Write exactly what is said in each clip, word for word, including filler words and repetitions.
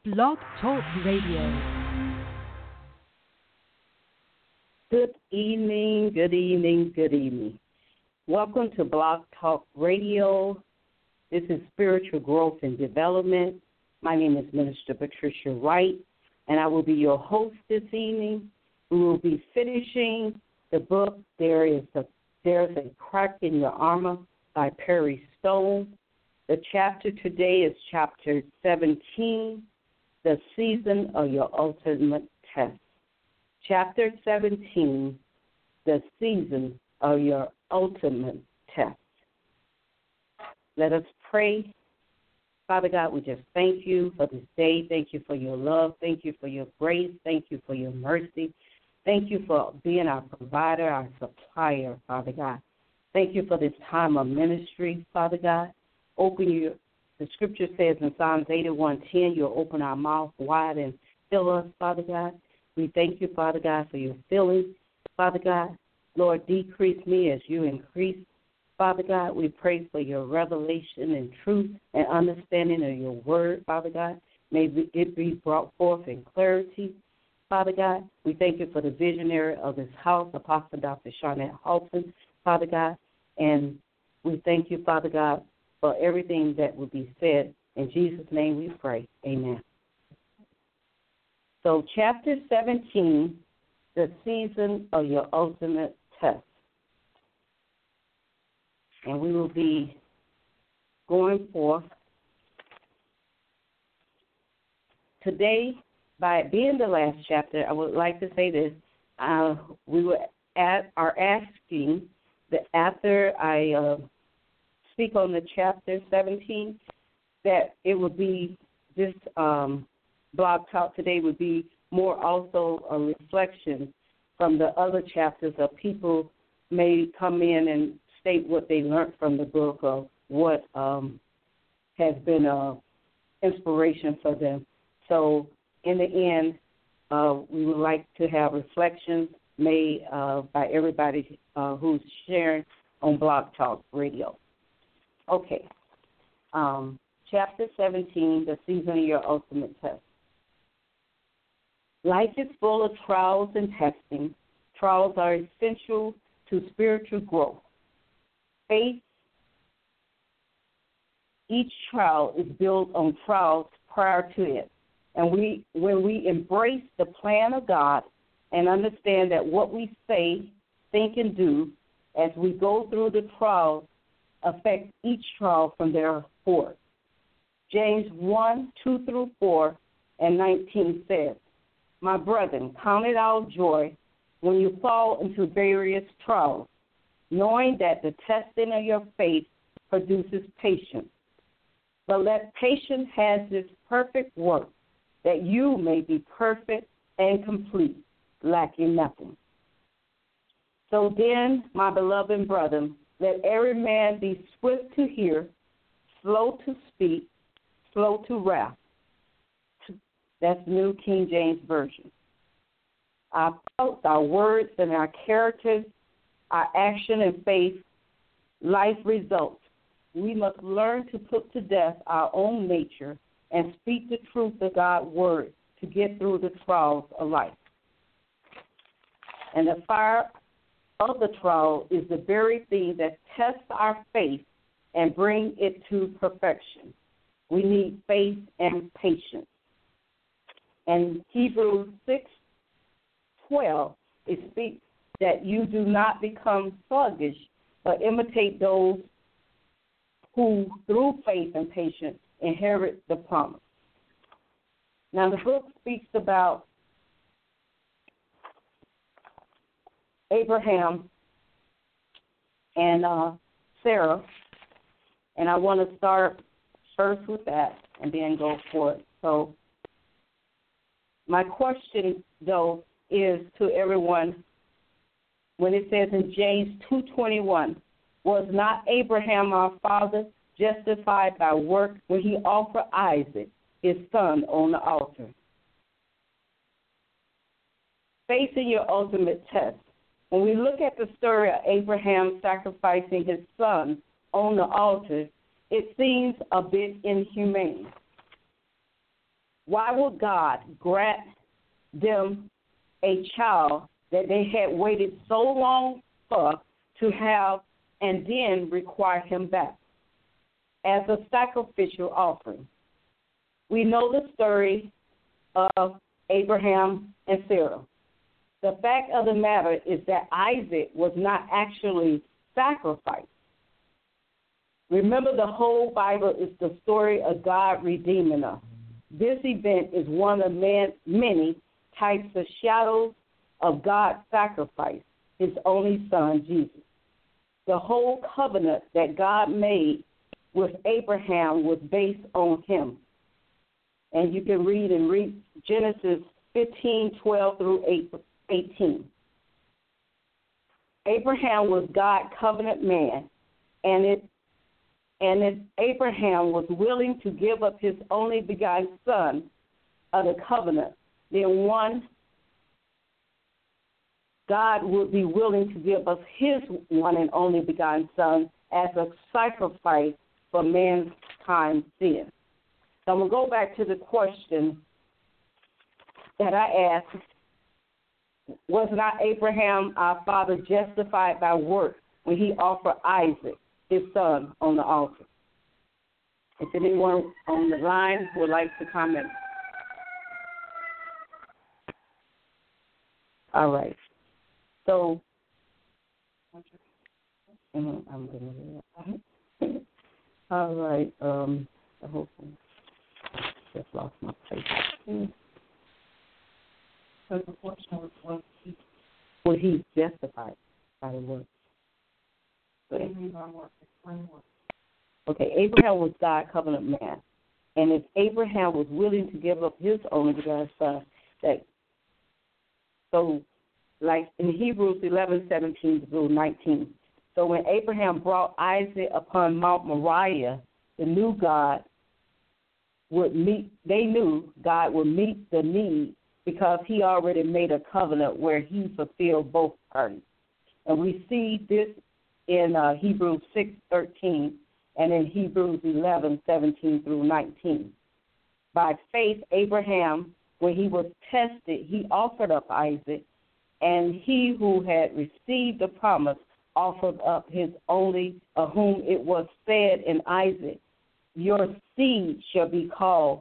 Blog Talk Radio. Good evening, good evening, good evening. Welcome to Blog Talk Radio. This is Spiritual Growth and Development. My name is Minister Patricia Wright, and I will be your host this evening. We will be finishing the book, There is a, There's a Crack in Your Armor by Perry Stone. The chapter today is chapter seventeen, The Season of Your Ultimate Test. Chapter seventeen, The Season of Your Ultimate Test. Let us pray. Father God, we just thank you for this day. Thank you for your love. Thank you for your grace. Thank you for your mercy. Thank you for being our provider, our supplier, Father God. Thank you for this time of ministry, Father God. Open your, the scripture says in Psalms eighty-one ten, you'll open our mouth wide and fill us, Father God. We thank you, Father God, for your filling, Father God. Lord, decrease me as you increase. Father God, we pray for your revelation and truth and understanding of your word, Father God. May it be brought forth in clarity, Father God. We thank you for the visionary of this house, Apostle Doctor Shawnette Halton, Father God. And we thank you, Father God, for everything that will be said. In Jesus' name we pray. Amen. So chapter seventeen, the season of your ultimate test. And we will be going forth today. By it being the last chapter, I would like to say this. Uh, we were at, are asking that after I uh, speak on the chapter seventeen, that it would be this um, blog talk today would be more also a reflection from the other chapters of people may come in and state what they learned from the book or what um, has been an inspiration for them. So in the end, uh, we would like to have reflections made uh, by everybody uh, who's sharing on Blog Talk Radio. Okay. Um, chapter seventeen, the season of your ultimate test. Life is full of trials and testing. Trials are essential to spiritual growth. Faith, each trial is built on trials prior to it. And we, when we embrace the plan of God and understand that what we say, think, and do as we go through the trials affects each trial from there forth. James one, two through four and nineteen says, my brethren, count it all joy when you fall into various trials, knowing that the testing of your faith produces patience. But let patience have its perfect work, that you may be perfect and complete, lacking nothing. So then, my beloved brethren, let every man be swift to hear, slow to speak, slow to wrath. That's New King James Version. Our thoughts, our words, and our characters, our action and faith, life results. We must learn to put to death our own nature and speak the truth of God's word to get through the trials of life. And the fire of the trial is the very thing that tests our faith and brings it to perfection. We need faith and patience. And Hebrews six twelve, it speaks that you do not become sluggish, but imitate those who, through faith and patience, inherit the promise. Now, the book speaks about Abraham and uh, Sarah, and I want to start first with that and then go for it. So, my question, though, is to everyone, when it says in James two twenty-one, was not Abraham our father justified by work when he offered Isaac, his son, on the altar? Facing your ultimate test. When we look at the story of Abraham sacrificing his son on the altar, it seems a bit inhumane. Why would God grant them a child that they had waited so long for to have and then require him back as a sacrificial offering? We know the story of Abraham and Sarah. The fact of the matter is that Isaac was not actually sacrificed. Remember, the whole Bible is the story of God redeeming us. This event is one of man, many types of shadows of God's sacrifice, his only son, Jesus. The whole covenant that God made with Abraham was based on him. And you can read and read Genesis fifteen, twelve through eighteen. Abraham was God's covenant man, and it and if Abraham was willing to give up his only begotten son of the covenant, then one, God would be willing to give us his one and only begotten son as a sacrifice for mankind's sin. So I'm going to go back to the question that I asked. Was not Abraham, our father, justified by works when he offered Isaac, his son, on the altar? If anyone on the line would like to comment. All right. So, I'm going to do that. All right. Um, the whole thing. Just lost my place. So the question was, was he, was he justified by the works? Okay, Abraham was God's covenant man. And if Abraham was willing to give up his only begotten son, that so like in Hebrews eleven, seventeen through nineteen. So when Abraham brought Isaac upon Mount Moriah, the new God would meet, they knew God would meet the need because he already made a covenant where he fulfilled both parties. And we see this in uh, Hebrews six, thirteen and in Hebrews eleven, seventeen through nineteen. By faith, Abraham, when he was tested, he offered up Isaac, and he who had received the promise offered up his only, of whom it was said in Isaac, your seed shall be called,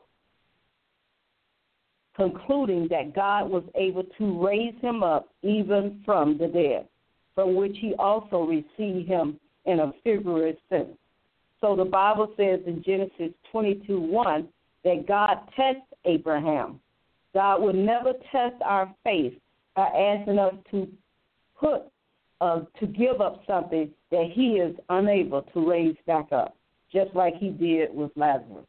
concluding that God was able to raise him up even from the dead, from which he also received him in a figurative sense. So the Bible says in Genesis twenty-two, one, that God tests Abraham. God would never test our faith by asking us to put, uh, to give up something that he is unable to raise back up, just like he did with Lazarus.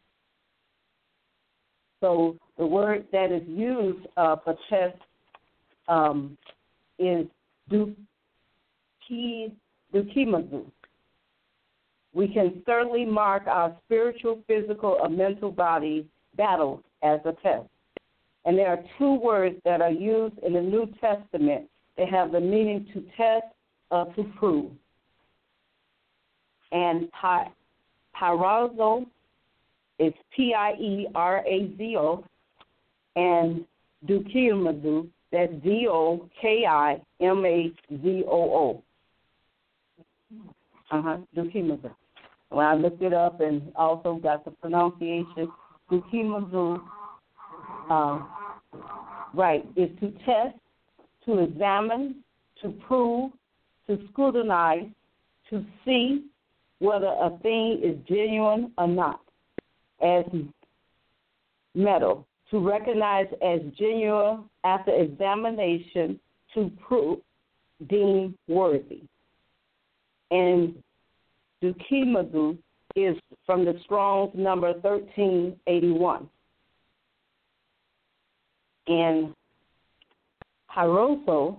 So the word that is used uh, for test um, is dukimazu. We can certainly mark our spiritual, physical, or mental body battles as a test. And there are two words that are used in the New Testament that have the meaning to test or to prove. And pierazo is P I E R A Z O, and dukimazu, that's D O K I M A Z O O. Uh-huh, dukimazu. When I looked it up and also got the pronunciation, dukimazu, uh, right, is to test, to examine, to prove, to scrutinize, to see whether a thing is genuine or not, as metal, to recognize as genuine after examination, to prove, deem worthy. And dukimazu is from the Strong's number thirteen eighty-one. And Haroso,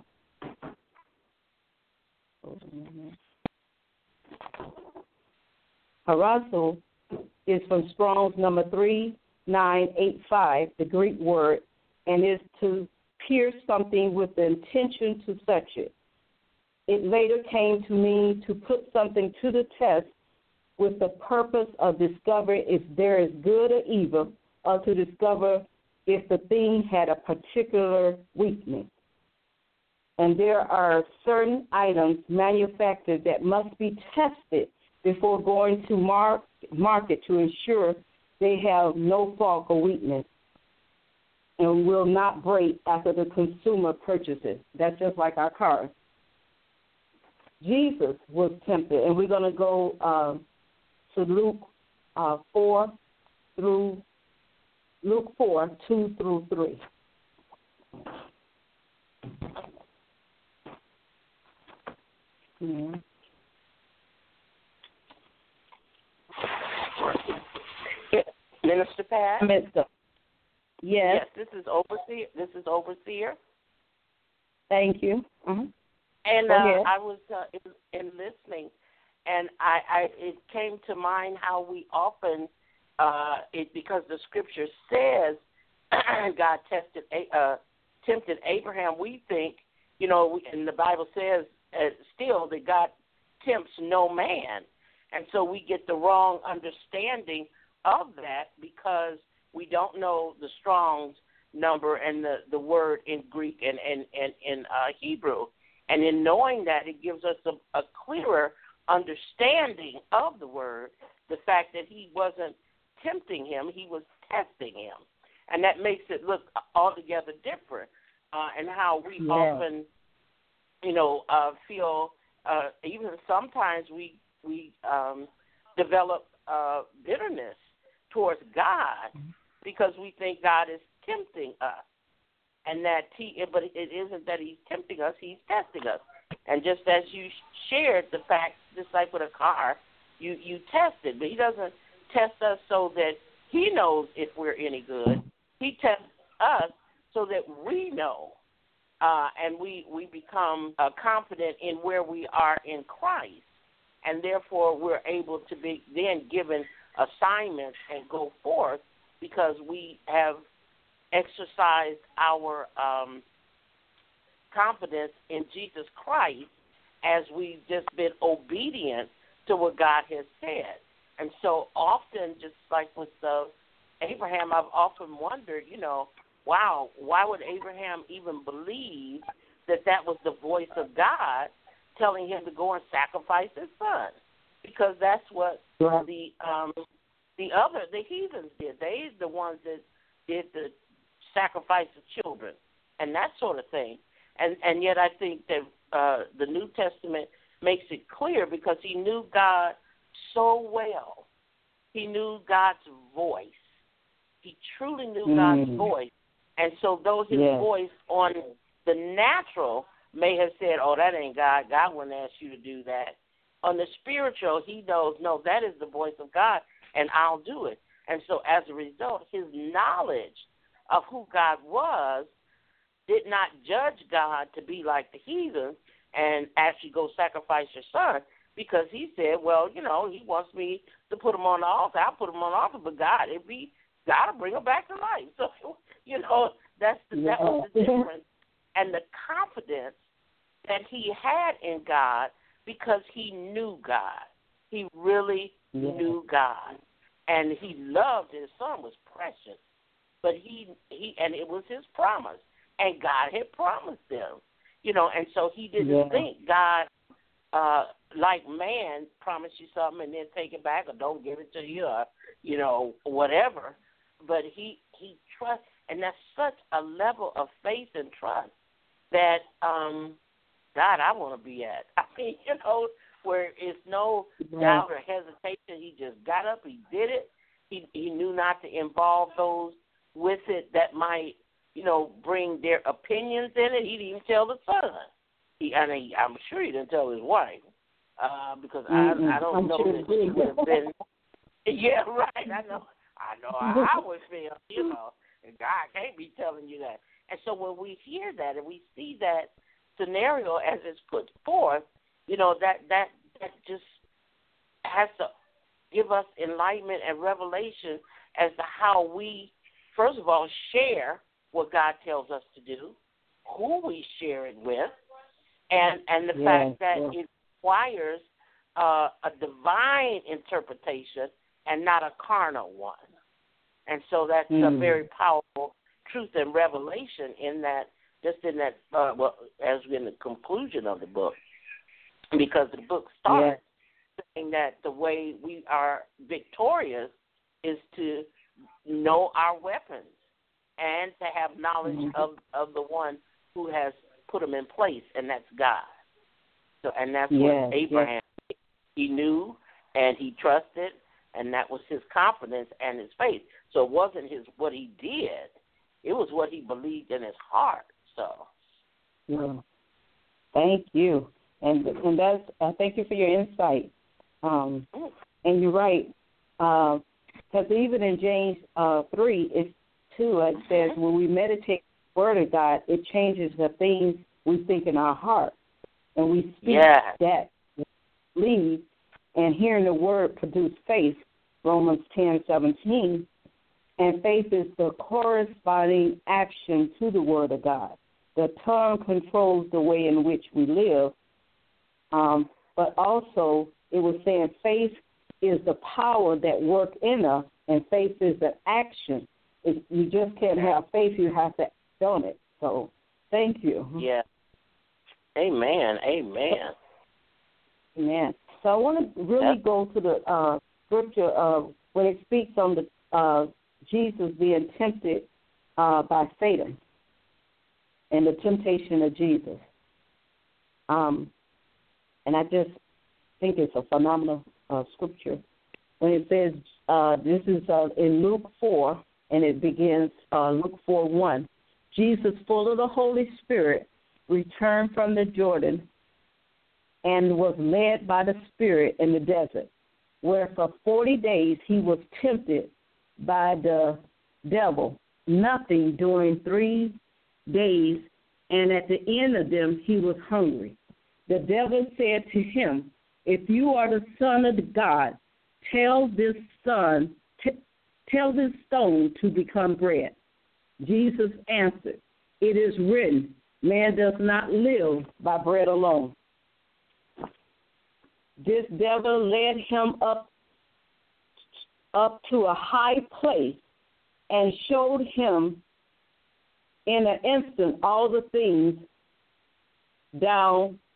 Haroso is from Strong's number three nine eight five, the Greek word, and is to pierce something with the intention to touch it. It later came to mean to put something to the test with the purpose of discovering if there is good or evil uh, to discover if the thing had a particular weakness. And there are certain items manufactured that must be tested before going to mar- market to ensure they have no fault or weakness and will not break after the consumer purchases. That's just like our cars. Jesus was tempted, and we're going to go uh, to Luke uh, four through Luke four two through three. Yeah. Minister Pat? Mister Yes. Yes, this is Overseer. This is Overseer. Thank you. Mm-hmm. And uh, I was uh, in, in listening, and I, I it came to mind how we often, uh, it because the Scripture says God tested, uh, tempted Abraham. We think, you know, and the Bible says uh, still that God tempts no man, and so we get the wrong understanding of that because we don't know the Strong's number and the, the word in Greek and and, and in uh, Hebrew. And in knowing that, it gives us a, a clearer understanding of the word, the fact that he wasn't tempting him, he was testing him. And that makes it look altogether different. Uh, and how we yeah. often, you know, uh, feel, uh, even sometimes we, we um, develop uh, bitterness towards God because we think God is tempting us. And that he, but it isn't that he's tempting us; he's testing us. And just as you shared the fact, just like with a car, you you test it, but he doesn't test us so that he knows if we're any good. He tests us so that we know, uh, and we we become uh, confident in where we are in Christ, and therefore we're able to be then given assignments and go forth because we have exercised our um, confidence in Jesus Christ as we've just been obedient to what God has said. And so often, just like with uh, Abraham, I've often wondered, you know, wow, why would Abraham even believe that that was the voice of God telling him to go and sacrifice his son? Because that's what yeah. the um, the other, the heathens did. They the ones that did the sacrifice of children and that sort of thing. And and yet I think that uh, the New Testament makes it clear because he knew God so well. He knew God's voice. He truly knew mm. God's voice. And so though his yeah. voice on the natural may have said, oh, that ain't God. God wouldn't ask you to do that. On the spiritual, he knows, no, that is the voice of God, and I'll do it. And so as a result, his knowledge of who God was did not judge God to be like the heathen and actually go sacrifice your son because he said, well, you know, he wants me to put him on the altar. I'll put him on the altar, but God, if he got to bring him back to life. So, you know, that's the, that was the difference. And the confidence that he had in God because he knew God. He really yeah. knew God. And he loved his son was precious. But he, he and it was his promise. And God had promised him. You know, and so he didn't yeah. think God, uh, like man, promised you something and then take it back or don't give it to you or, you know, whatever. But he, he trusts, and that's such a level of faith and trust that, um, God, I want to be at. I mean, you know, where it's no yeah. doubt or hesitation. He just got up, he did it. He he knew not to involve those with it that might, you know, bring their opinions in it. He didn't even tell the son. He, I mean, I'm sure he didn't tell his wife uh, because mm-hmm. I I don't I'm know sure that she would have been. Yeah, right. I know. I know how I would feel. You know, and God can't be telling you that. And so when we hear that and we see that scenario as it's put forth, you know, that that that just has to give us enlightenment and revelation as to how we, first of all, share what God tells us to do, who we share it with, and and the yeah, fact that yeah. it requires uh, a divine interpretation and not a carnal one. And so that's mm. a very powerful truth and revelation in that, just in that, uh, well, as in the conclusion of the book, because the book starts yeah. saying that the way we are victorious is to know our weapons and to have knowledge mm-hmm. of, of the one who has put them in place, and that's God. So, and that's yes, what Abraham, yes. he knew and he trusted, and that was his confidence and his faith. So it wasn't his what he did; it was what he believed in his heart. So, yeah. Thank you, and and that's uh, thank you for your insight. Um, and you're right, because uh, even in James uh, three, it too it says when we meditate the Word of God, it changes the things we think in our heart. And we speak yes. that believe, and hearing the word produce faith, Romans ten seventeen. And faith is the corresponding action to the word of God. The tongue controls the way in which we live, um, but also it was saying faith is the power that works in us, and faith is an action. It, you just can't have faith, you have to act on it. So thank you. Yeah. Amen. Amen. Amen. So I want to really yep. go to the uh, scripture uh, when it speaks on the uh, Jesus being tempted uh, by Satan and the temptation of Jesus. Um, and I just think it's a phenomenal uh, scripture. When it says, uh, this is uh, in Luke four, and it begins uh, Luke four one. Jesus, full of the Holy Spirit, returned from the Jordan and was led by the Spirit in the desert, where for forty days he was tempted by the devil, nothing during three days, and at the end of them he was hungry. The devil said to him, if you are the Son of God, tell this son, t- tell this stone to become bread. Jesus answered, it is written, man does not live by bread alone. This devil led him up, up to a high place and showed him in an instant all the things down,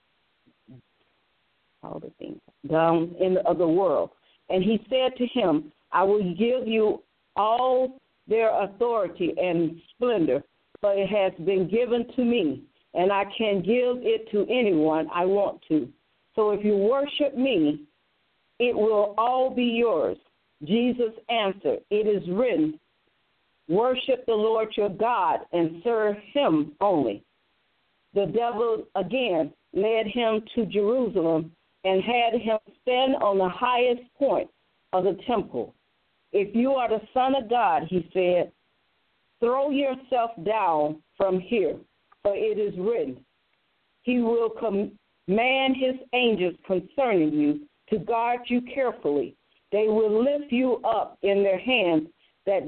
all the things down in the other world. And he said to him, I will give you all their authority and splendor, but it has been given to me, and I can give it to anyone I want to. So if you worship me, it will all be yours. Jesus answered, it is written, worship the Lord your God and serve him only. The devil again led him to Jerusalem and had him stand on the highest point of the temple. If you are the Son of God, he said, throw yourself down from here, for it is written, he will command his angels concerning you to guard you carefully. They will lift you up in their hands that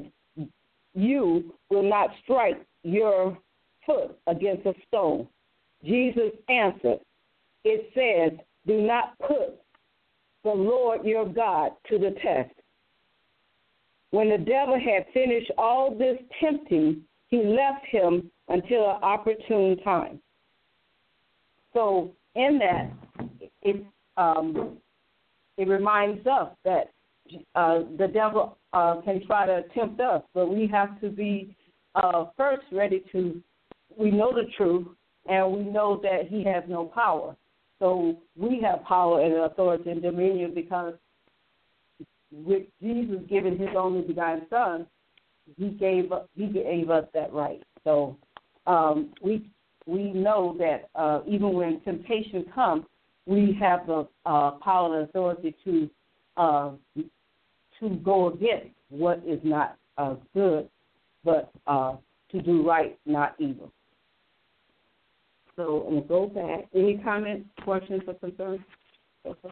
you will not strike your foot against a stone. Jesus answered, it says, do not put the Lord your God to the test. When the devil had finished all this tempting, he left him until an opportune time. So in that, it um, it reminds us that uh, the devil uh, can try to tempt us, but we have to be uh, first ready to, we know the truth, and we know that he has no power. So we have power and authority and dominion because with Jesus giving his only begotten Son, he gave he gave us that right. So um, we we know that uh, even when temptation comes, we have the uh, power and authority to uh, to go against what is not uh, good, but uh, to do right, not evil. So I'm going to go back. Any comments, questions, or concerns? Okay.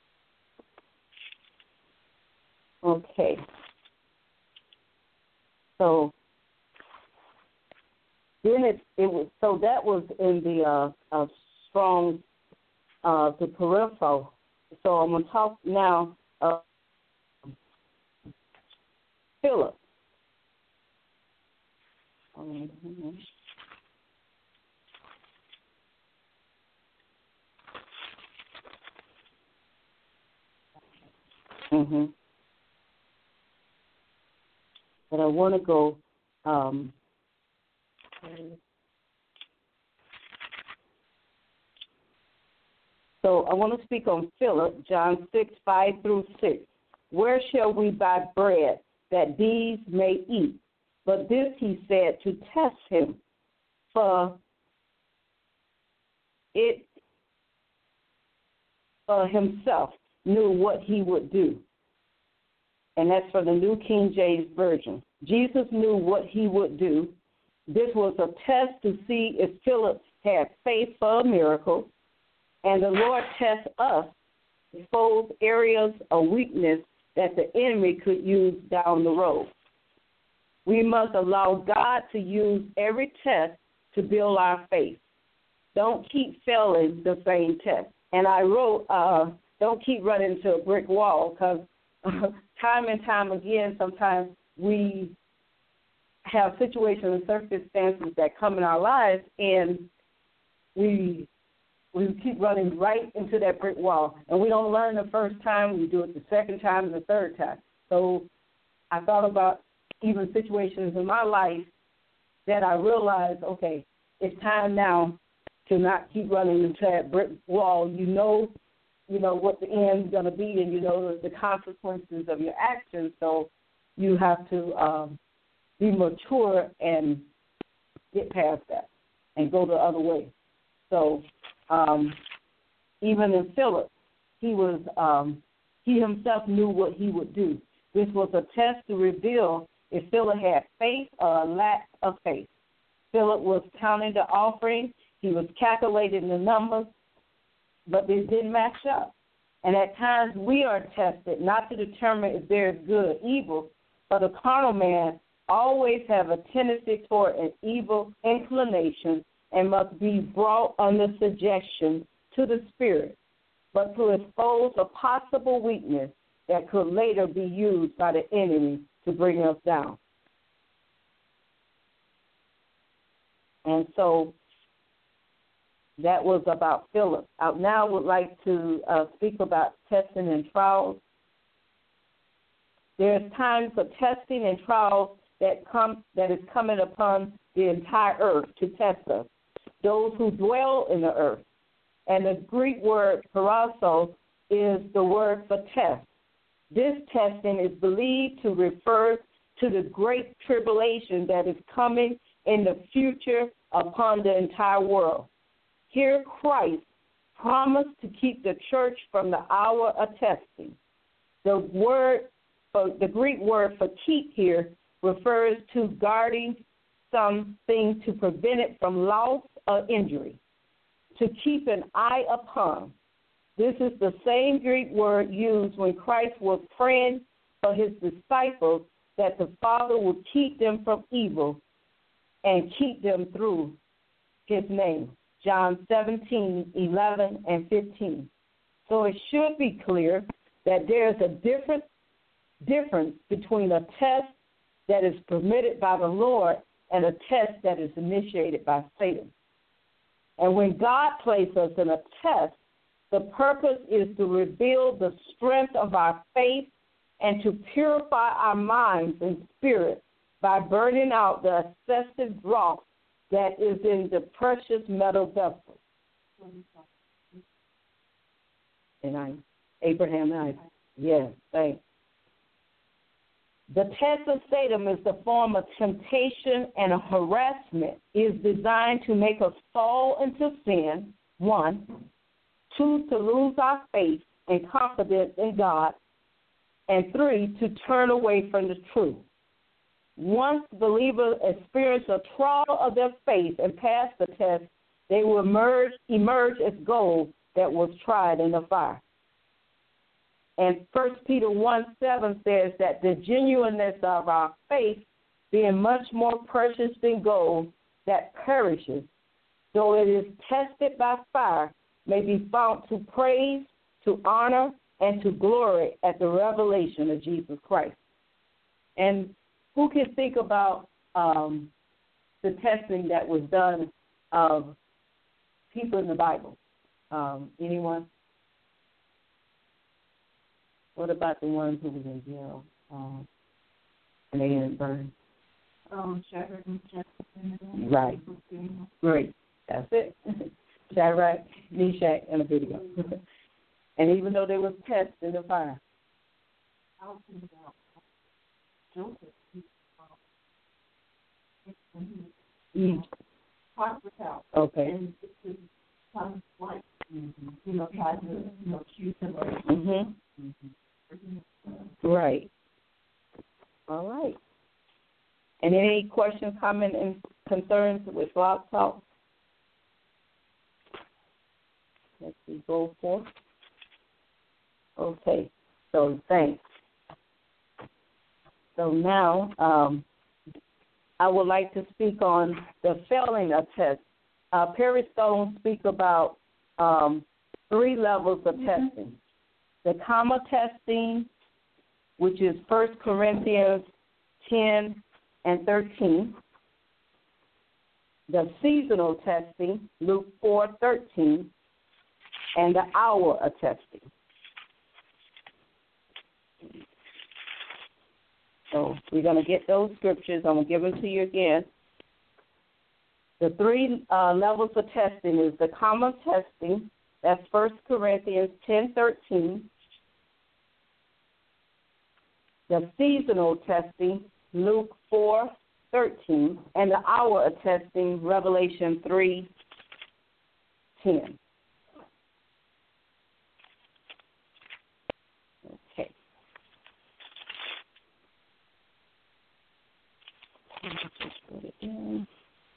Okay. So then it it was so that was in the uh, uh, strong uh, the peripheral. So I'm going to talk now. Uh, Philip. Mm-hmm. Mm-hmm. But I want to go. Um, so I want to speak on Philip, John six, five through six. Where shall we buy bread that these may eat? But this he said to test him, for it uh, himself knew what he would do. And that's from the New King James Version. Jesus knew what he would do. This was a test to see if Philip had faith for a miracle. And the Lord tests us, expose areas of weakness that the enemy could use down the road. We must allow God to use every test to build our faith. Don't keep failing the same test. And I wrote, uh, don't keep running into a brick wall, because uh, time and time again, sometimes we have situations and circumstances that come in our lives, and we we keep running right into that brick wall. And we don't learn the first time, we do it the second time and the third time. So I thought about even situations in my life that I realized, okay, it's time now to not keep running into that brick wall. You know, you know what the end's going to be, and you know the consequences of your actions. So you have to um, be mature and get past that and go the other way. So um, even in Philip, he was um, he himself knew what he would do. This was a test to reveal if Philip had faith or a lack of faith. Philip was counting the offering. He was calculating the numbers, but they didn't match up. And at times we are tested not to determine if there is good or evil, but a carnal man always have a tendency toward an evil inclination and must be brought under subjection to the Spirit, but to expose a possible weakness that could later be used by the enemy to bring us down. And so that was about Philip. I now would like to uh, speak about testing and trials. There's times of testing and trials that come that is coming upon the entire earth to test us, those who dwell in the earth. And the Greek word paraso is the word for test. This testing is believed to refer to the great tribulation that is coming in the future upon the entire world. Here Christ promised to keep the church from the hour of testing. The word, the Greek word for keep here refers to guarding something to prevent it from loss or injury, to keep an eye upon. This is the same Greek word used when Christ was praying for his disciples that the Father would keep them from evil and keep them through his name. John seventeen, eleven, and fifteen. So it should be clear that there's a different difference between a test that is permitted by the Lord and a test that is initiated by Satan. And when God places us in a test, the purpose is to reveal the strength of our faith and to purify our minds and spirits by burning out the excessive dross that is in the precious metal vessel. And I, Abraham, I, yes, thanks. The test of Satan is the form of temptation and a harassment. It is designed to make us fall into sin, one, two, to lose our faith and confidence in God, and three, to turn away from the truth. Once believers experience a trial of their faith and pass the test, they will emerge, emerge as gold that was tried in the fire. And First Peter one seven says that the genuineness of our faith, being much more precious than gold that perishes, though it is tested by fire, may be found to praise, to honor, and to glory at the revelation of Jesus Christ. And who can think about um, the testing that was done of people in the Bible? Um, anyone? What about the ones who was in jail um, and they didn't burn? Um, Shadrach, Meshach, and Abednego. Right. Great. That's it. Shadrach, Meshach, and Abednego. And even though they were tested in the fire. I was thinking about Joseph. Mm. Potiphar's house. Okay. And it's his son's wife. Mm-hmm. You know, tried to, you know, accuse him of it. Mm-hmm. Mm-hmm. Right. All right. And any questions, comments, and concerns with Blog Talk? Let's see, go forth. Okay. So thanks. So now um, I would like to speak on the failing of test. Uh, Perry Stone speaks about um, three levels of testing. The comma testing, which is First Corinthians ten and thirteen. The seasonal testing, Luke four thirteen. And the hour of testing. So we're going to get those scriptures. I'm going to give them to you again. The three uh, levels of testing is the common testing. That's First Corinthians ten thirteen. The seasonal testing, Luke four thirteen. And the hour of testing, Revelation three ten. Okay. Just put it in.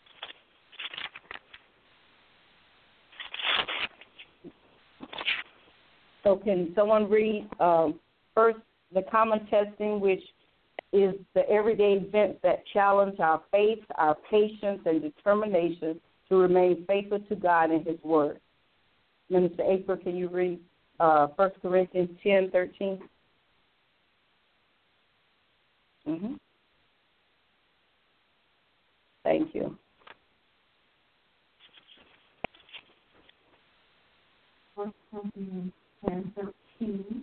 So can someone read um, first the common testing, which is the everyday events that challenge our faith, our patience, and determination to remain faithful to God and His Word. Minister April, can you read uh, First Corinthians ten thirteen? Mm-hmm. Thank you. First Corinthians ten thirteen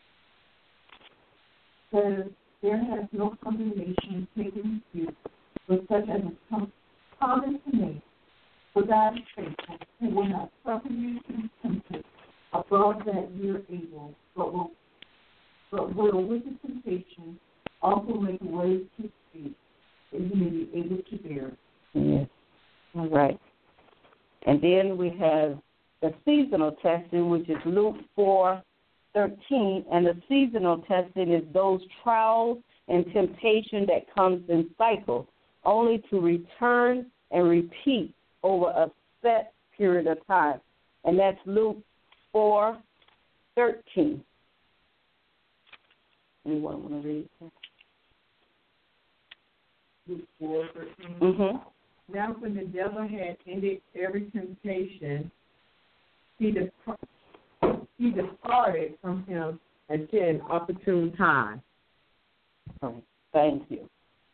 says, there has no condemnation taken you, but such as is com- common to me. For God is faithful, He will not suffer you to be tempted above that you are able, but will, but will with the temptation also make a way to escape, that you may be able to bear. Yes. All right. And then we have the seasonal testing, which is Luke four thirteen, and the seasonal testing is those trials and temptation that comes in cycles, only to return and repeat over a set period of time. And that's Luke four thirteen. Anyone want to read that? Luke four thirteen. Mm-hmm. Now when the devil had ended every temptation, he, dep- he departed from him until an opportune time. All right. Thank you.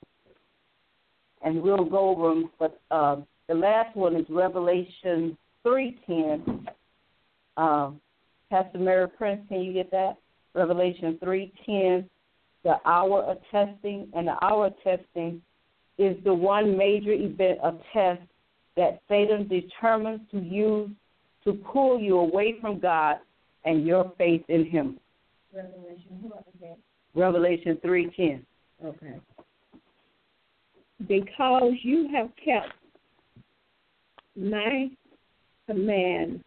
And we'll go over them, but uh, the last one is Revelation three ten. Um, Pastor Mary Prince, can you get that? Revelation three ten, the hour of testing. And the hour of testing is the one major event of test that Satan determines to use to pull you away from God and your faith in Him. Revelation, what is that? Revelation three ten. Okay. Because you have kept my command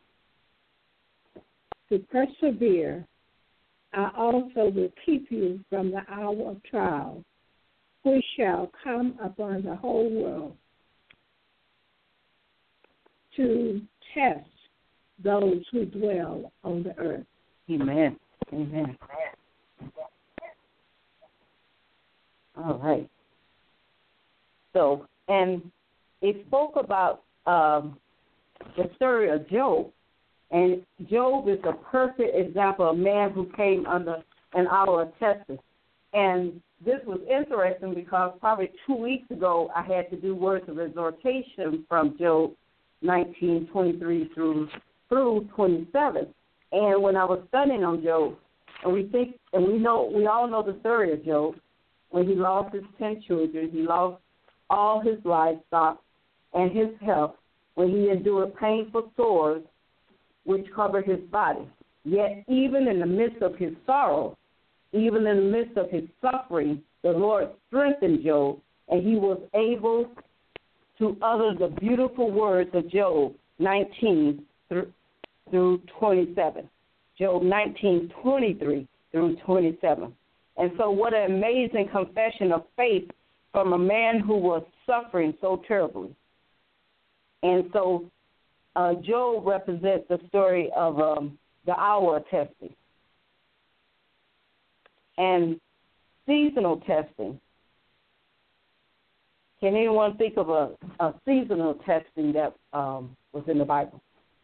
to persevere, I also will keep you from the hour of trial, which shall come upon the whole world to test those who dwell on the earth. Amen. Amen. All right. So, and it spoke about um, the story of Job, and Job is a perfect example of a man who came under an hour of testing. And this was interesting because probably two weeks ago I had to do words of exhortation from Job nineteen twenty-three through through twenty-seven. And when I was studying on Job, and we think, and we know, we all know the story of Job, when he lost his ten children, he lost all his livestock and his health, when he endured painful sores which covered his body. Yet even in the midst of his sorrow, even in the midst of his suffering, the Lord strengthened Job, and he was able to utter the beautiful words of Job nineteen through, through twenty-seven. Job nineteen, twenty-three through twenty-seven. And so what an amazing confession of faith from a man who was suffering so terribly. And so uh, Job represents the story of um, the hour of testing. And seasonal testing. Can anyone think of a, a seasonal testing that um, was in the Bible?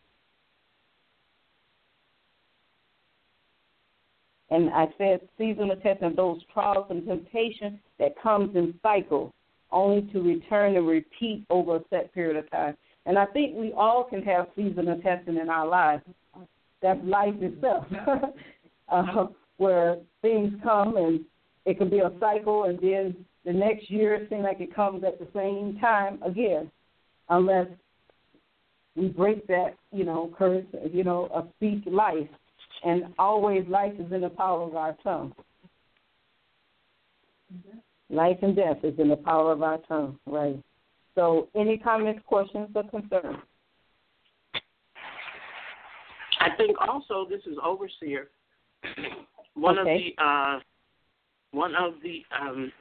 And I said seasonal testing, those trials and temptations that comes in cycles, only to return and repeat over a set period of time. And I think we all can have seasonal testing in our lives. That's life itself, uh, where things come and it can be a cycle, and then the next year it seems like it comes at the same time again, unless we break that, you know, curse, you know, of speak life. And always life is in the power of our tongue. Mm-hmm. Life and death is in the power of our tongue, right? So any comments, questions, or concerns? I think also this is overseer. One okay. of the uh, one of the um,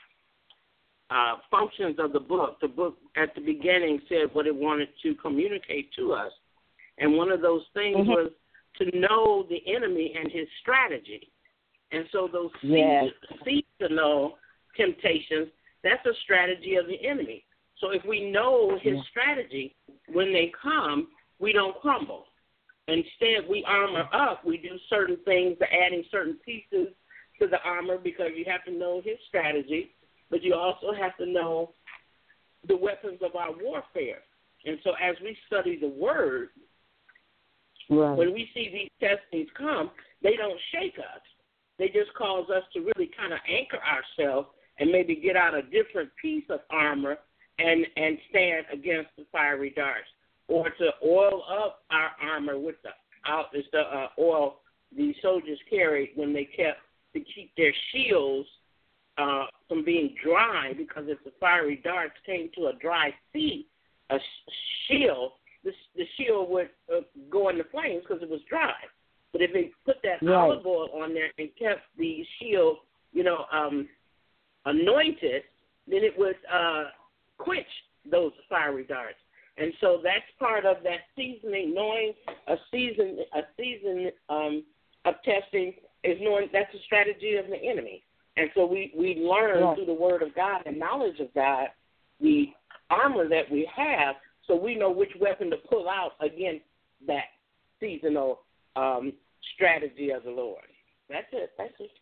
uh, functions of the book, the book at the beginning said what it wanted to communicate to us, and one of those things mm-hmm. was to know the enemy and his strategy. And so those yes. seasonal temptations, that's a strategy of the enemy. So if we know his yeah. strategy, when they come, we don't crumble. Instead, we armor up. We do certain things, adding certain pieces to the armor, because you have to know his strategy, but you also have to know the weapons of our warfare. And so as we study the word, right. when we see these testings come, they don't shake us. They just cause us to really kind of anchor ourselves and maybe get out a different piece of armor and, and stand against the fiery darts, or to oil up our armor with the out is the uh, oil the soldiers carried when they kept to keep their shields uh, from being dry, because if the fiery darts came to a dry sea, a shield, the, the shield would uh, go into flames because it was dry. But if they put that right. olive oil on there and kept the shield, you know, um, anointed, then it would uh, quench those fiery darts. And so that's part of that seasoning, knowing a season, a season um, of testing is knowing that's a strategy of the enemy. And so we, we learn yeah. through the word of God and knowledge of God the armor that we have, so we know which weapon to pull out against that seasonal um, strategy of the Lord. That's it. That's it.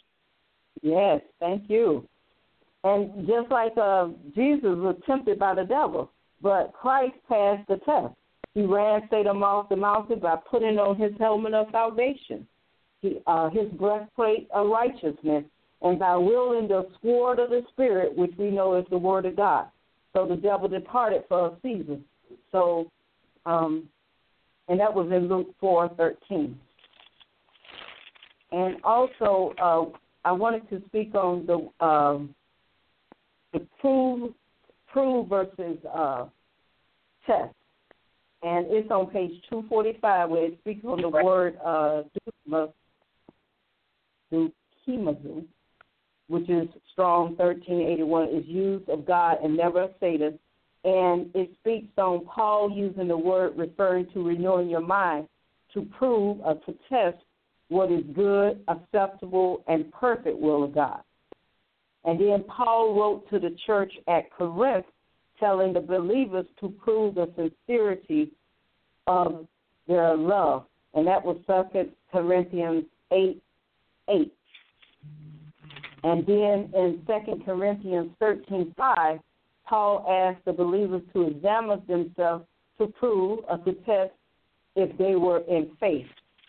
Yes, thank you. And just like uh, Jesus was tempted by the devil, but Christ passed the test. He ran Satan off the mountain by putting on his helmet of salvation, he, uh, his breastplate of righteousness, and by wielding the sword of the Spirit, which we know is the word of God. So the devil departed for a season. So, um, and that was in Luke four thirteen. And also, uh, I wanted to speak on the um, the prove, prove versus uh, test. And it's on page two forty-five, where it speaks on the word uh, dukimazu, which is Strong thirteen eighty-one, is used of God and never of Satan. And it speaks on Paul using the word referring to renewing your mind to prove or to test what is good, acceptable, and perfect will of God. And then Paul wrote to the church at Corinth, telling the believers to prove the sincerity of their love. And that was Second Corinthians eight eight. And then in Second Corinthians thirteen five, Paul asked the believers to examine themselves to prove or to test if they were in faith.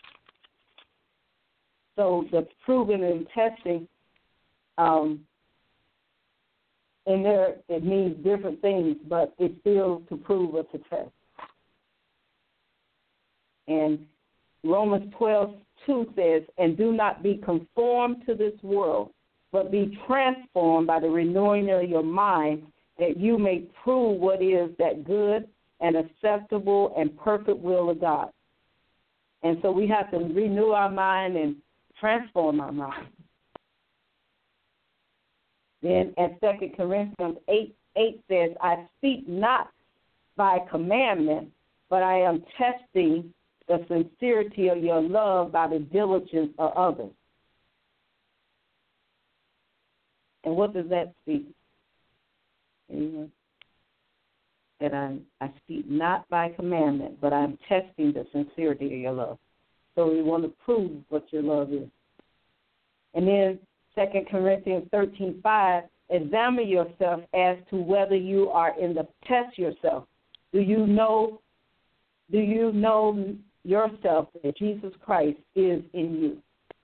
So the proving and testing, um, in there, it means different things, but it's still to prove or to test. And Romans twelve two says, and do not be conformed to this world, but be transformed by the renewing of your mind, that you may prove what is that good and acceptable and perfect will of God. And so we have to renew our mind and transform our mind. Then at Second Corinthians eight eight says, I speak not by commandment, but I am testing the sincerity of your love by the diligence of others. And what does that speak? Anyone? That I, I speak not by commandment, but I'm testing the sincerity of your love. So we want to prove what your love is. And then Second Corinthians thirteen five, examine yourself as to whether you are in the test yourself. Do you know, do you know yourself that Jesus Christ is in you?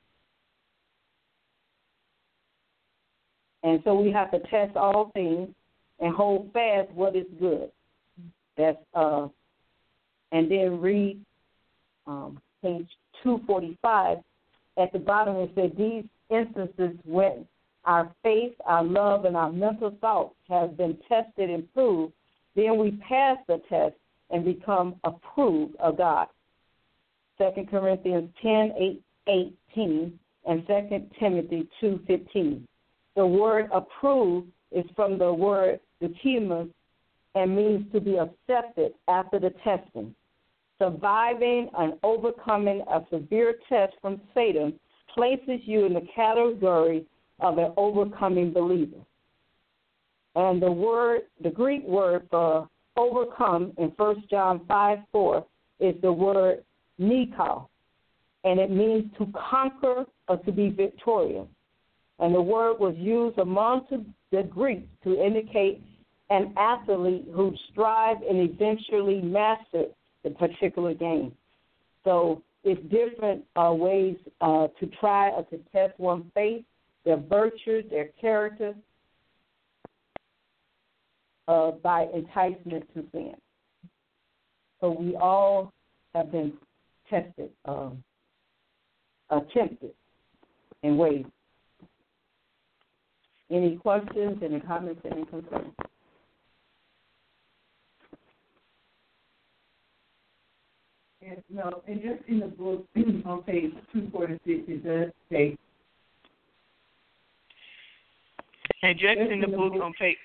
And so we have to test all things and hold fast what is good. That's uh, and then read um, page two forty-five. At the bottom it said, these instances when our faith, our love, and our mental thoughts have been tested and proved, then we pass the test and become approved of God. Second Corinthians ten eight eighteen and Second Timothy two fifteen. The word approved is from the word dikaios and means to be accepted after the testing. Surviving and overcoming a severe test from Satan places you in the category of an overcoming believer. And the word, the Greek word for overcome in First John five four is the word nikao, and it means to conquer or to be victorious. And the word was used among the Greeks to indicate an athlete who strived and eventually mastered the particular game. So it's different uh, ways uh, to try or to test one's faith, their virtues, their character, uh, by enticement to sin. So we all have been tested, um, uh, tempted in ways. Any questions, any comments, any concerns? And, no, and just in the book on page two forty-six, it does say. And just, just in the, in the book, book on page.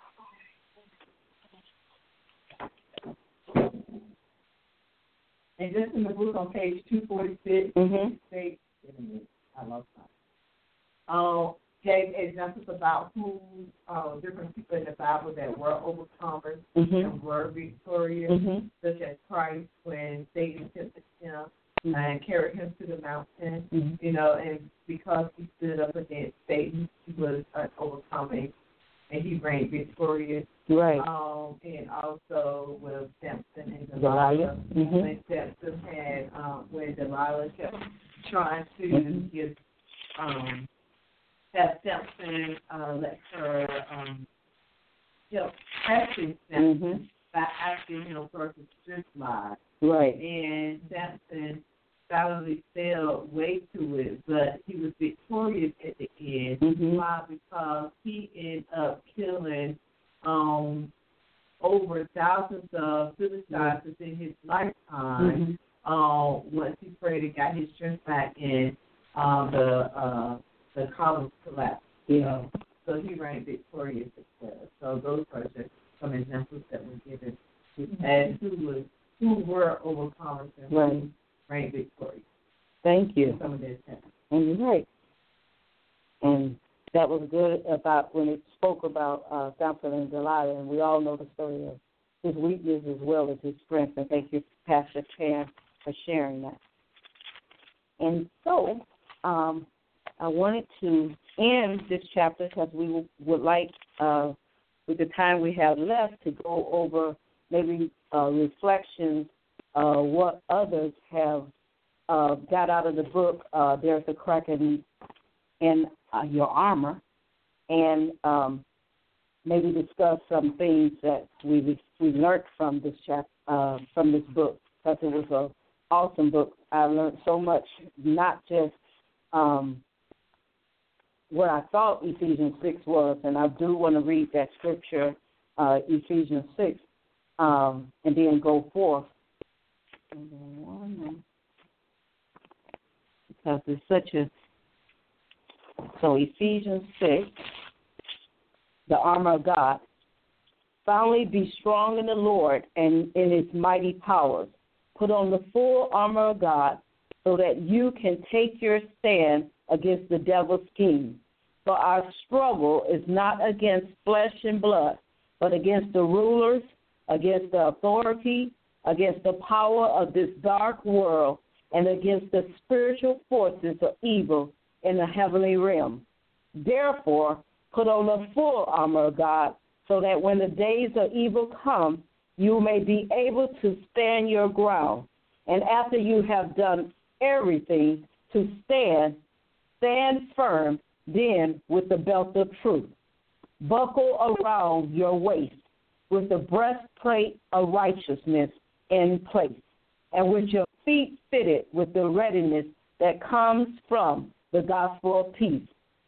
And just in the book on page two forty-six, mm-hmm. it states, I lost that. Um, gave examples about who uh, different people in the Bible that were overcomers mm-hmm. and were victorious, mm-hmm. such as Christ when Satan tempted him mm-hmm. and carried him to the mountain, mm-hmm. you know, and because he stood up against Satan, he was an overcoming, and he reigned victorious. Right. Um, and also with Samson and Delilah. Delilah, Mm-hmm. when Samson had, um, when Delilah kept trying to mm-hmm. get, um, have Samson uh, let her um, help practice Samson mm-hmm. by asking him for his strength lie. Right. And Samson probably fell way to it, but he was victorious at the end. Mm-hmm. Why? Because he ended up killing um, over thousands of Philistines within his lifetime. Mm-hmm. Uh, once he prayed and got his strength back, and uh, the uh, the columns collapsed. Yeah. So he reigned victorious as well. So those are just some examples that were given as who was who were overcomers and right. who reigned victorious. Thank you. Some of this happened. And you're right. And that was good about when it spoke about uh, Samson and Delilah, and we all know the story of his weakness as well as his strength. And thank you, Pastor Chan, for sharing that. And so, um, I wanted to end this chapter because we w- would like, uh, with the time we have left, to go over maybe uh, reflections, uh, what others have uh, got out of the book. Uh, There's a Crack in, in uh, Your Armor, and um, maybe discuss some things that we we learned from this chap uh, from this book, because it was an awesome book. I learned so much, not just um, what I thought Ephesians six was, and I do want to read that scripture, uh, Ephesians six, um, and then go forth. Because it's such a so Ephesians six. The armor of God. Finally, be strong in the Lord and in his mighty powers. Put on the full armor of God so that you can take your stand against the devil's scheme. For our struggle is not against flesh and blood, but against the rulers, against the authority, against the power of this dark world, and against the spiritual forces of evil in the heavenly realm. Therefore, put on the full armor of God, so that when the days of evil come, you may be able to stand your ground. And after you have done everything to stand, stand firm, then with the belt of truth. Buckle around your waist with the breastplate of righteousness in place, and with your feet fitted with the readiness that comes from the gospel of peace.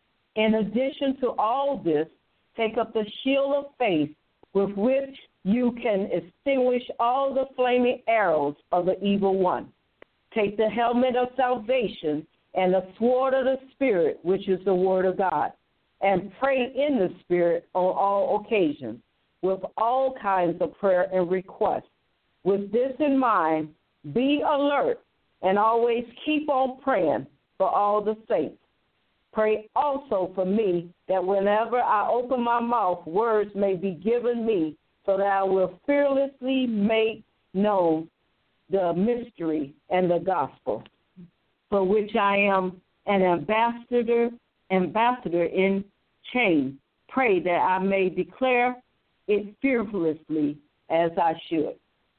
In addition to all this, take up the shield of faith with which you can extinguish all the flaming arrows of the evil one. Take the helmet of salvation and the sword of the Spirit, which is the word of God, and pray in the Spirit on all occasions with all kinds of prayer and requests. With this in mind, be alert and always keep on praying for all the saints. Pray also for me that whenever I open my mouth, words may be given me so that I will fearlessly make known the mystery and the gospel, for which I am an ambassador, ambassador in chains. Pray that I may declare it fearlessly as I should.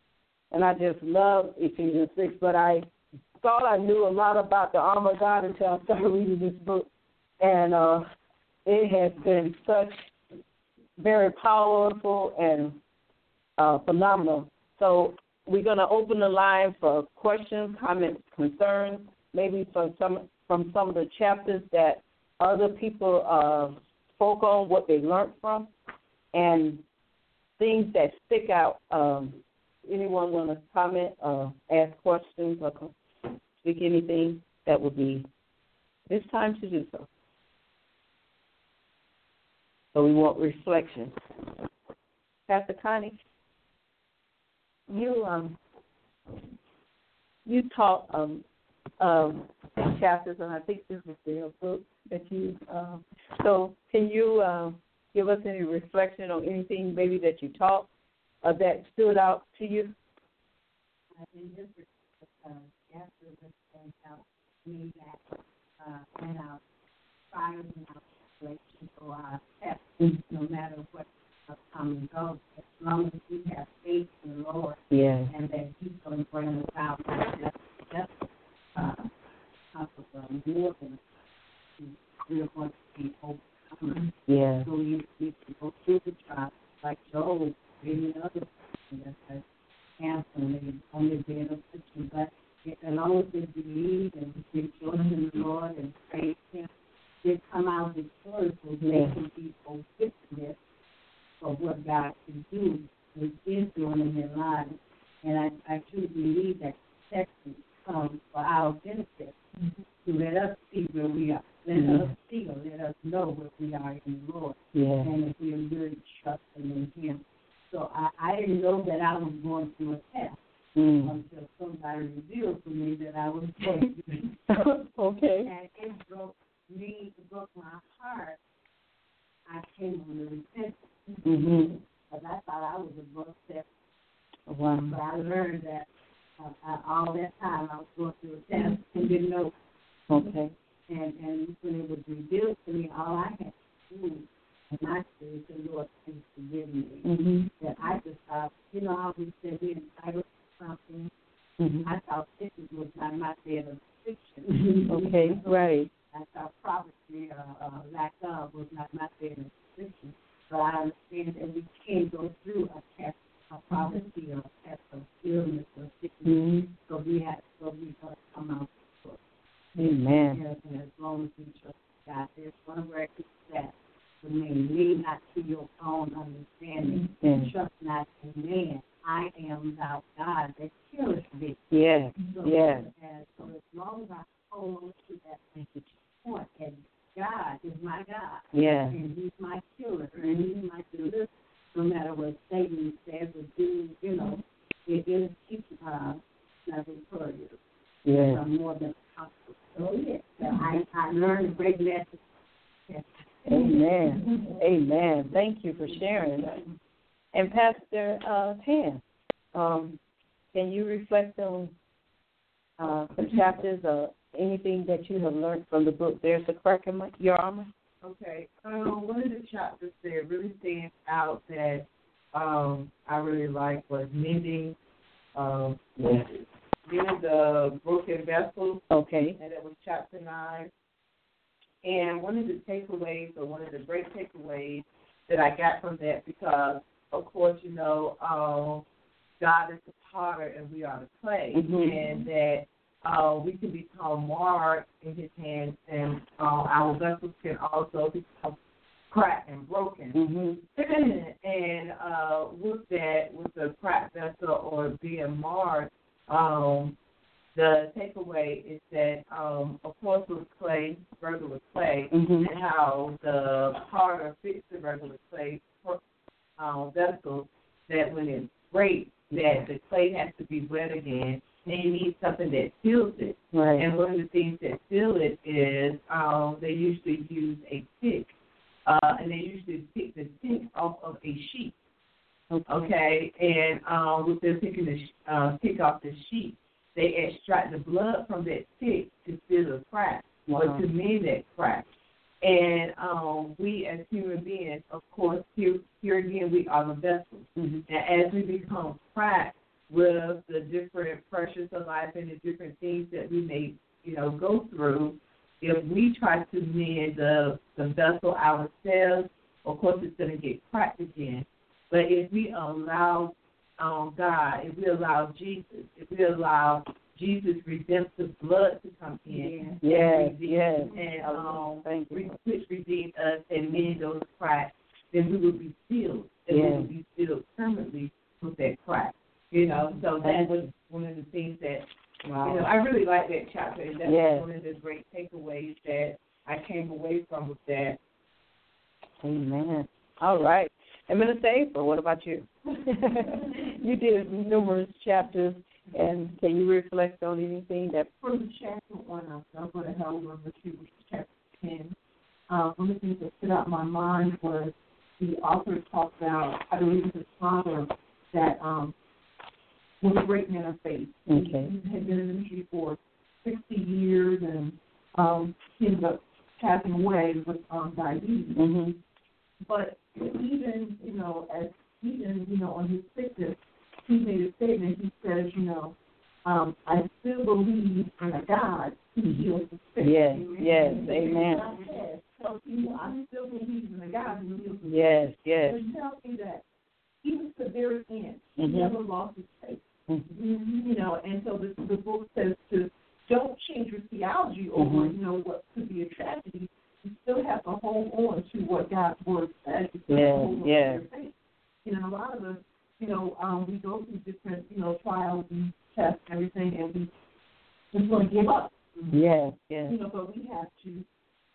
And I just love Ephesians six, but I thought I knew a lot about the armor of God until I started reading this book. And uh, it has been such very powerful and uh, phenomenal. So we're going to open the line for questions, comments, concerns, maybe from some from some of the chapters that other people uh, spoke on, what they learned from, and things that stick out. Um, anyone want to comment, uh, ask questions, or speak anything? That would be it's time to do so. So we want reflection. Pastor Connie, you um you taught um um chapters, and I think this was their book that you. Um, so can you uh, give us any reflection on anything maybe that you taught uh, that stood out to you? I think this is uh, after this stands out to me that uh, and our trials and our tribulations or our tests, no matter what come and go, as long as we have faith in the Lord, yeah, and that He's going to bring us out, that's that's uh, possible more than we're going to be overcome. Yeah. So we need to go through the trials like Job, any other person that has cancer, and only being affliction, but as long as they believe and rejoice in the Lord and praise Him, they come out victorious. They can be witness of what God can do, is doing in their lives. And I, I truly believe that protection comes for our benefit, mm-hmm. to let us see where we are. Let mm-hmm. us see or let us know where we are in the Lord. Yeah. And if we are really trusting in Him. So I, I didn't know that I was going through a test mm. until somebody revealed to me that I was going through a test. Okay. And it broke me, it broke my heart. I came on the repentance. Mm-hmm. But I thought I was above test. Wow. But I learned that uh, I, all that time I was going through a test and didn't know. Okay. And, and when it was revealed to me, all I had to do, and I said, the Lord, please forgive me. Mm-hmm. That I just thought, you know, I always said we're entitled to something. Mm-hmm. I thought sickness was not my bed of affliction. Okay, right. I thought poverty, uh, uh, lack of was not my bed of affliction. But I understand that we can go through a test of poverty or a test of illness or sickness. Mm-hmm. So we have, so we must come out. Amen. Yes, and as long as we trust God, there's one word that remain, lean not to your own understanding, mm-hmm. trust not in man. I am thou God that killeth thee. Yes, so, yes. And so as long as I hold on to that message point, and God is my God, yeah. and He's my killer, and He's my deliverer, no matter what Satan says or do, you know, it is keep uh, never for you. Yeah. So more than possible. So yeah, so I, I learned a great lesson. Yes. Amen. Amen. Thank you for sharing that. And Pastor uh, Tan, um, can you reflect on uh, some chapters or anything that you have learned from the book, There's a Crack in My, Your Armor? Okay. Um, one of the chapters that really stands out that um, I really like was mending, um, yeah. mending the broken vessels. Okay. And that was chapter nine. And one of the takeaways, or one of the great takeaways that I got from that, because, of course, you know, um, God is the potter and we are the clay, mm-hmm. and that uh, we can become marred in His hands, and uh, our vessels can also become cracked and broken. Mm-hmm. And uh, with that, with the cracked vessel or being marred, um, the takeaway is that, um, of course, with clay, regular clay, mm-hmm. and how the potter fixed the regular clay uh, vessel, that when it breaks, that the clay has to be wet again, and you need something that seals it. Right. And one of the things that seal it is um, they usually use a pick, uh, and they usually pick the pick off of a sheet. Okay. okay? And um, with them picking the uh, pick off the sheet, they extract the blood from that pick to seal the crack, wow. or to mend that crack. And um, we as human beings, of course, here, here again, we are the vessels. Mm-hmm. And as we become cracked with the different pressures of life and the different things that we may, you know, go through, if we try to mend the, the vessel ourselves, of course, it's going to get cracked again. But if we allow um, God, if we allow Jesus, if we allow Jesus' redemptive blood to come in, yes, and, yes, and um, um, which redeemed us and mend those cracks, then we will be sealed, and yes. we will be sealed permanently with that crack. You know, so that was one of the things that, wow. you know, I really like that chapter, and that's yes. one of the great takeaways that I came away from with that. Amen. All right. And Minister April, what about you? You did numerous chapters, and can you reflect on anything that... From chapter one, I'm going to help remember two, which is chapter ten. Uh, one of the things that stood out in my mind was the author talked about, I believe his father, that um, was a great man of faith. Okay. He had been in the ministry for sixty years, and um, he ended up passing away with um, diabetes. Mm-hmm. But even, you know, as even, you know, on his sickness, he made a statement. He says, you know, um, I still believe in a God who heals the sick. Yes, amen. yes, amen. So you know, I still believe in a God who heals the sick. Yes, yes. It tells me that even to the very end, he mm-hmm. never lost his faith. Mm-hmm. You know, and so the, the book says to don't change your theology over, mm-hmm. you know, what could be a tragedy. You still have to hold on to what God's word says. Yeah, yeah. You know, a lot of us, you know, um, we go through different, you know, trials and tests and everything, and we just want to give up. Yes, yes. You know, but we have to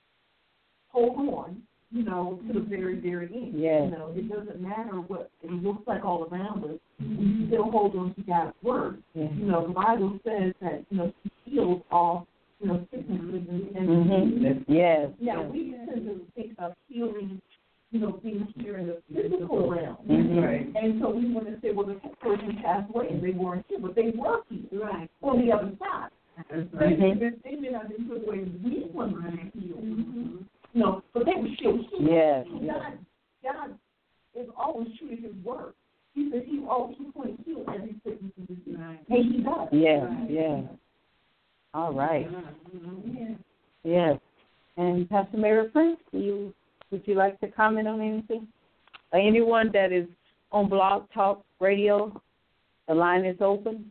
hold on, you know, to the very, very end. Yes. You know, it doesn't matter what it looks like all around us. We still hold on to God's word. Yes. You know, the Bible says that, you know, He heals all, you know, sicknesses and mm-hmm. diseases. Yes. Now, yes. we tend to think of healing, you know, being here in the physical realm. Mm-hmm. Right. And so we want to say, well, the person passed away and they weren't here, but they were here. Right. On the other side. That's right. Mm-hmm. They may not been the way we want to heal. Mm-hmm. No, but they were still healed. Yes. God, God is always true to his word. He said he always going to heal every sickness in this life. And he does. Yes, right. yes. All right. Yeah. Yes. And Pastor Mary Prince, do you, would you like to comment on anything? Or anyone that is on Blog Talk Radio, the line is open.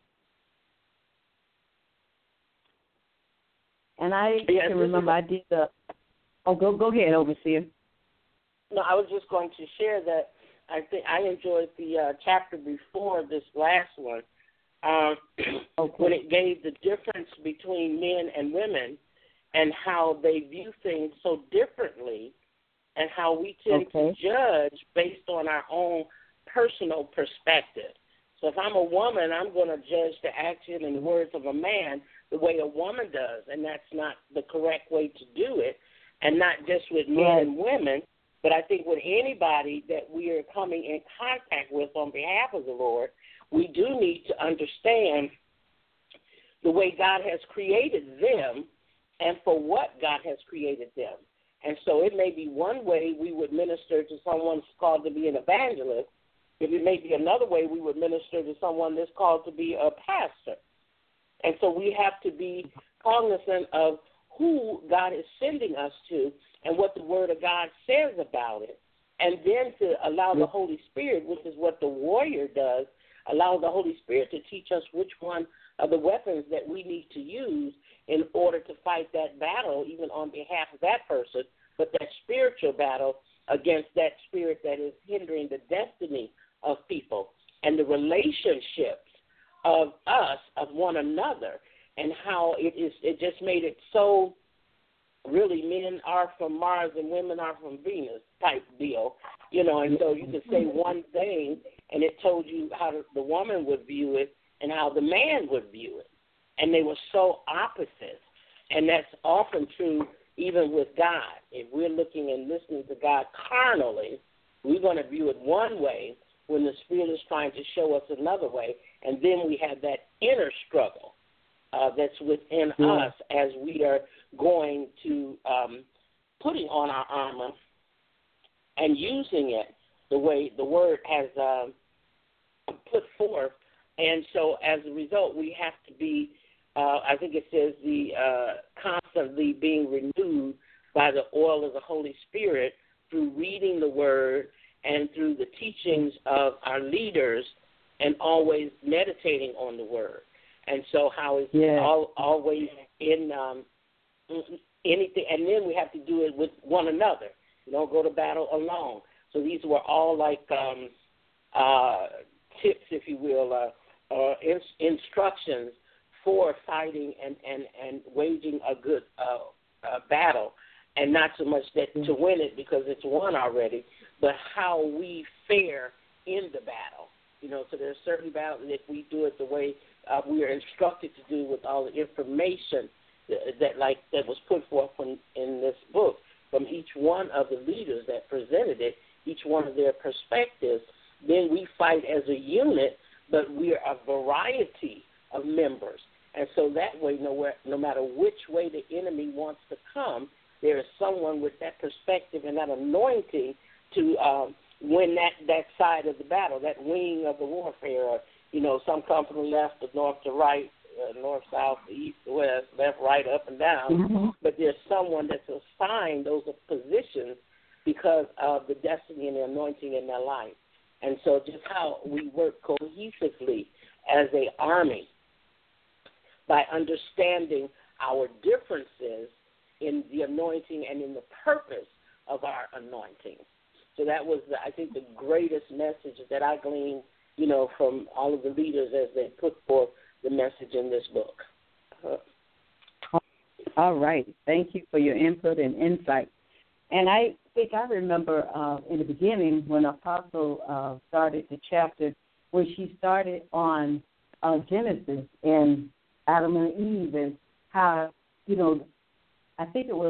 And I yes, can remember I did the, oh, go go ahead, Overseer. No, I was just going to share that I think I enjoyed the uh, chapter before this last one, um, okay. when it gave the difference between men and women and how they view things so differently and how we tend okay. to judge based on our own personal perspective. So if I'm a woman, I'm going to judge the action and the words of a man the way a woman does, and that's not the correct way to do it, and not just with men right. and women, but I think with anybody that we are coming in contact with on behalf of the Lord, we do need to understand the way God has created them and for what God has created them. And so it may be one way we would minister to someone who's called to be an evangelist. If it may be another way we would minister to someone that's called to be a pastor. And so we have to be cognizant of who God is sending us to and what the Word of God says about it, and then to allow the Holy Spirit, which is what the warrior does, allow the Holy Spirit to teach us which one of the weapons that we need to use in order to fight that battle, even on behalf of that person, but that spiritual battle against that spirit that is hindering the destiny of people and the relationships of us, of one another, and how it is. It just made it so really men are from Mars and women are from Venus type deal, you know, and so you could say one thing and it told you how the woman would view it and how the man would view it. And they were so opposite. And that's often true even with God. If we're looking and listening to God carnally, we're going to view it one way when the Spirit is trying to show us another way. And then we have that inner struggle uh, that's within yeah. us as we are going to um, putting on our armor and using it the way the Word has uh, put forth. And so as a result, we have to be, uh, I think it says, the uh, constantly being renewed by the oil of the Holy Spirit through reading the Word and through the teachings of our leaders and always meditating on the Word. And so how it's yeah. all, always in um, anything, and then we have to do it with one another. You don't go to battle alone. So these were all like um, uh, tips, if you will, uh, uh, in, instructions for fighting and, and, and waging a good uh, uh, battle, and not so much that to win it because it's won already, but how we fare in the battle. You know, so there's certain battles, if we do it the way uh, we are instructed to do with all the information that, that like that was put forth in, in this book from each one of the leaders that presented it, each one of their perspectives, then we fight as a unit, but we are a variety of members. And so that way, no, no matter which way the enemy wants to come, there is someone with that perspective and that anointing to um, win that, that side of the battle, that wing of the warfare. Or, you know, some come from the left, the north to right, uh, north, south, the east, the west, left, right, up, and down. Mm-hmm. But there's someone that's assigned those positions because of the destiny and the anointing in their life. And so just how we work cohesively as an army by understanding our differences in the anointing and in the purpose of our anointing. So that was, I think, the greatest message that I gleaned, you know, from all of the leaders as they put forth the message in this book. Uh, all right. Thank you for your input and insight. And I think I remember uh, in the beginning when Apostle uh, started the chapter, when she started on uh, Genesis and Adam and Eve and how, you know, I think it was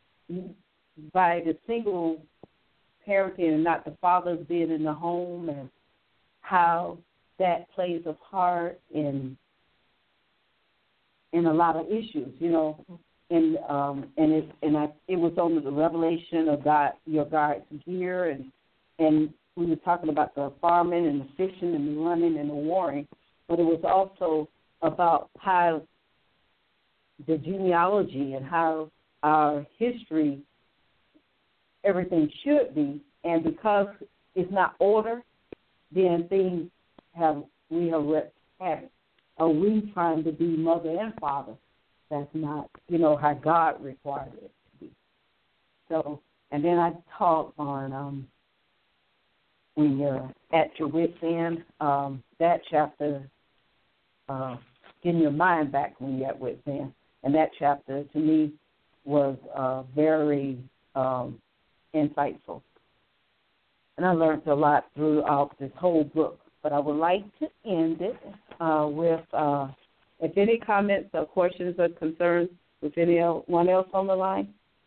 by the single parenting and not the fathers being in the home, and how that plays a part in in a lot of issues, you know, and um, and it and I it was on the revelation of God, your God's gear, and and we were talking about the farming and the fishing and the running and the warring, but it was also about how the genealogy and how our history, everything should be, and because it's not order, then things have we have had. Are we trying to be mother and father? That's not, you know, how God required it to be. So, and then I taught on um, when you're at your wit's end, um, that chapter, uh, getting your mind back when you're at wit's end. And that chapter, to me, was uh, very um, insightful. And I learned a lot throughout this whole book. But I would like to end it uh, with, uh, if any comments or questions or concerns with anyone else on the line.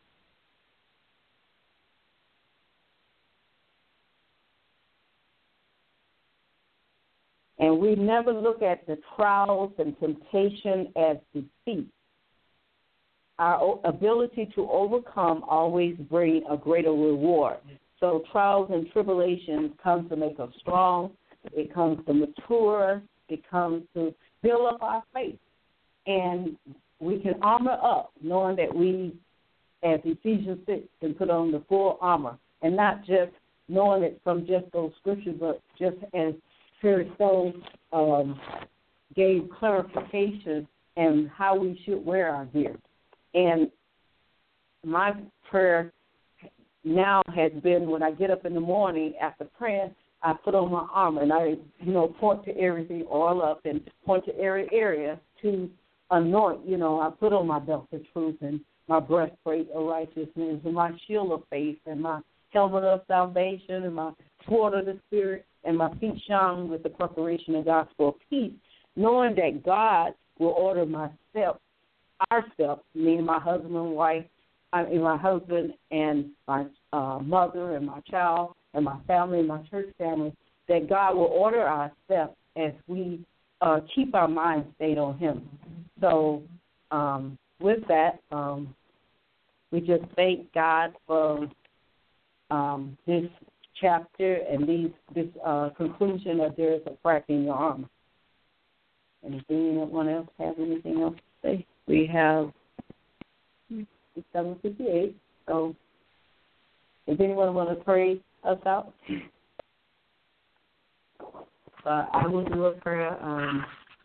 And we never look at the trials and temptation as defeat. Our ability to overcome always brings a greater reward. So trials and tribulations come to make us strong. It comes to mature. It comes to build up our faith. And we can armor up, knowing that we, as Ephesians six, can put on the full armor. And not just knowing it from just those scriptures, but just as Terry Stone um, gave clarification and how we should wear our gear. And my prayer now has been when I get up in the morning after praying, I put on my armor and I, you know, point to everything, oil up, and point to every area to anoint. You know, I put on my belt of truth and my breastplate of righteousness and my shield of faith and my helmet of salvation and my sword of the Spirit and my feet shone with the preparation of gospel of peace, knowing that God will order my steps, our steps, me and my husband and wife, I mean my husband and my uh, mother and my child, and my family, and my church family, that God will order our steps as we uh, keep our minds stayed on Him. So um, with that, um, we just thank God for um, this chapter and these, this uh, conclusion of there is a crack in your armor. And if anyone else has anything else to say, we have seven fifty-eight. So if anyone want to pray us out. Uh, I will do a prayer. Um,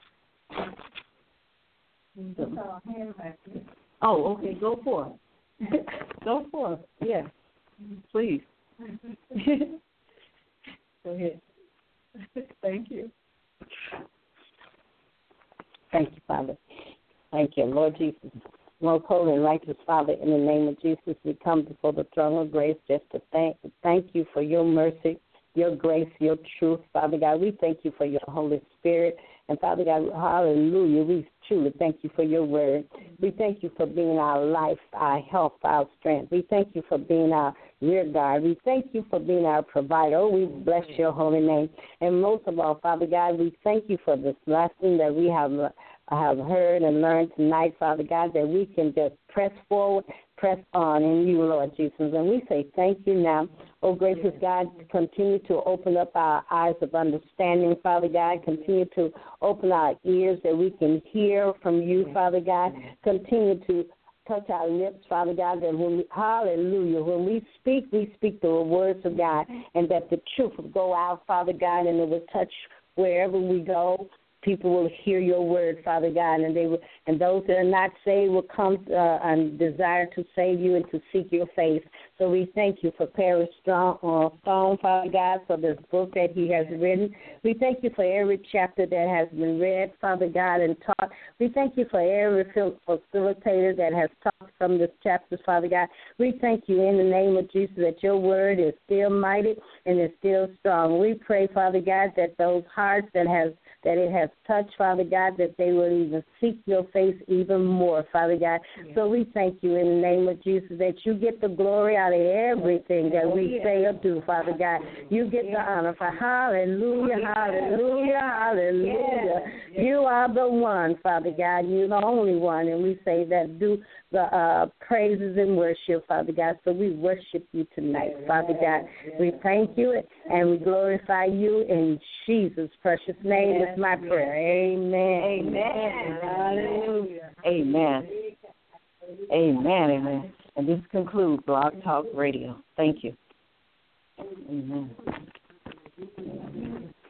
oh, okay, go for it. Go for it. Yeah, please. Go ahead. Thank you. Thank you, Father. Thank you, Lord Jesus. Most holy and righteous Father, in the name of Jesus, we come before the throne of grace just to thank thank you for your mercy, your grace, your truth, Father God. We thank you for your Holy Spirit. And, Father God, hallelujah, we truly thank you for your word. We thank you for being our life, our health, our strength. We thank you for being our rear guard. We thank you for being our provider. Oh, we bless your holy name. And most of all, Father God, we thank you for this lesson that we have uh, have heard and learned tonight, Father God, that we can just press forward, press on in you, Lord Jesus. And we say thank you now. Oh, gracious God, continue to open up our eyes of understanding, Father God. Continue to open our ears that we can hear from you, Father God. Continue to touch our lips, Father God, that when we, hallelujah, when we speak, we speak the words of God, and that the truth will go out, Father God, and it will touch wherever we go. People will hear your word, Father God, and they will, and those that are not saved will come uh, and desire to save you and to seek your face. So we thank you for Perry Strong, uh, Stone, Father God, for this book that he has written. We thank you for every chapter that has been read, Father God, and taught. We thank you for every facilitator that has talked from this chapter, Father God. We thank you in the name of Jesus that your word is still mighty and is still strong. We pray, Father God, that those hearts that has that it has touched, Father God, that they will even seek your face even more, Father God. Yeah. So we thank you in the name of Jesus that you get the glory out of everything that we say or do, Father God. You get the honor for hallelujah, hallelujah, hallelujah. You are the one, Father God. You're the only one, and we say that do the uh, praises and worship, Father God. So we worship you tonight, Father God. We thank you and we glorify you in Jesus' precious name. Is my prayer. Amen. Amen. Hallelujah. Amen. Amen. Amen. And this concludes Blog Talk Radio. Thank you. Amen.